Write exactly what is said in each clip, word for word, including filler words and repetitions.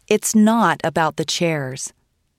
It's not about the chairs.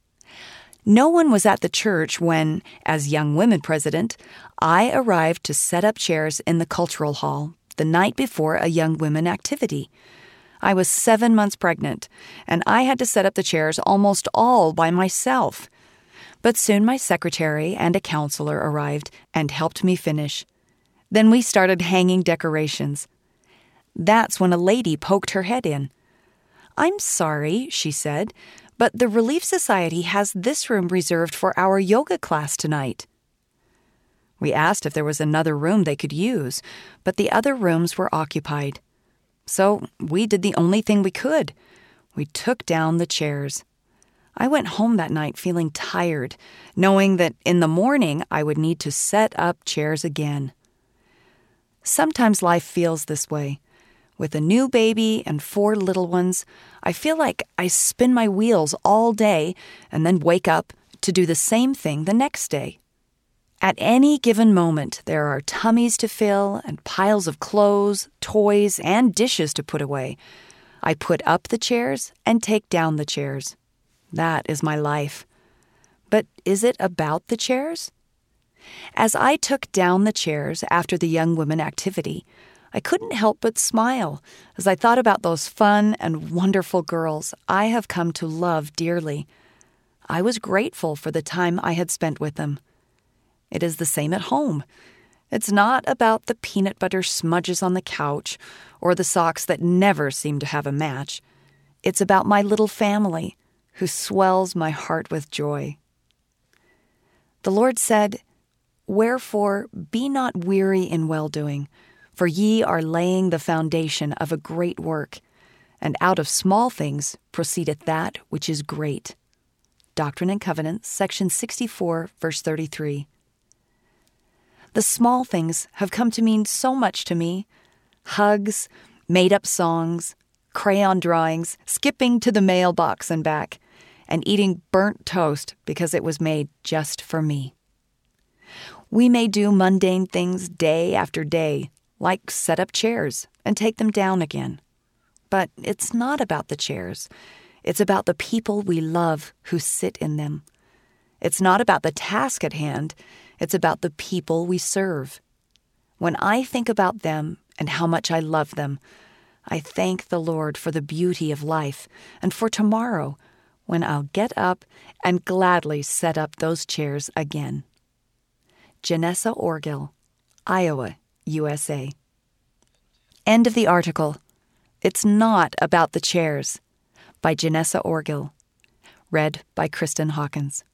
No one was at the church when, as young women president, I arrived to set up chairs in the cultural hall the night before a young women activity. I was seven months pregnant, and I had to set up the chairs almost all by myself. But soon my secretary and a counselor arrived and helped me finish. Then we started hanging decorations. That's when a lady poked her head in. "I'm sorry," she said, "but the Relief Society has this room reserved for our yoga class tonight." We asked if there was another room they could use, but the other rooms were occupied. So we did the only thing we could. We took down the chairs. I went home that night feeling tired, knowing that in the morning I would need to set up chairs again. Sometimes life feels this way. With a new baby and four little ones, I feel like I spin my wheels all day and then wake up to do the same thing the next day. At any given moment, there are tummies to fill and piles of clothes, toys, and dishes to put away. I put up the chairs and take down the chairs. That is my life. But is it about the chairs? As I took down the chairs after the young women activity, I couldn't help but smile as I thought about those fun and wonderful girls I have come to love dearly. I was grateful for the time I had spent with them. It is the same at home. It's not about the peanut butter smudges on the couch or the socks that never seem to have a match. It's about my little family who swells my heart with joy. The Lord said, "Wherefore be not weary in well-doing, for ye are laying the foundation of a great work, and out of small things proceedeth that which is great." Doctrine and Covenants, section sixty-four, verse thirty-three. The small things have come to mean so much to me. Hugs, made-up songs, crayon drawings, skipping to the mailbox and back, and eating burnt toast because it was made just for me. We may do mundane things day after day, like set up chairs and take them down again. But it's not about the chairs. It's about the people we love who sit in them. It's not about the task at hand. It's about the people we serve. When I think about them and how much I love them, I thank the Lord for the beauty of life and for tomorrow when I'll get up and gladly set up those chairs again. Janessa Orgill, Iowa, U S A. End of the article. It's Not About the Chairs by Janessa Orgill. Read by Kristen Hawkins.